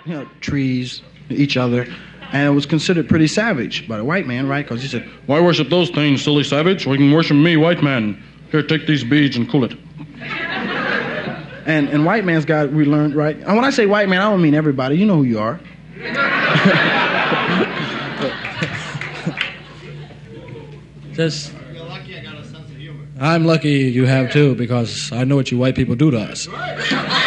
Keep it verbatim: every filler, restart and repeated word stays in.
you know, trees, each other. And it was considered pretty savage by the white man, right? Because he said, why worship those things, silly savage? We can worship me, white man. Here, take these beads and cool it. and and white man's God, we learned, right? And when I say white man, I don't mean everybody. You know who you are. Just, You're lucky I got a sense of humor. I'm lucky you have too, because I know what you white people do to us.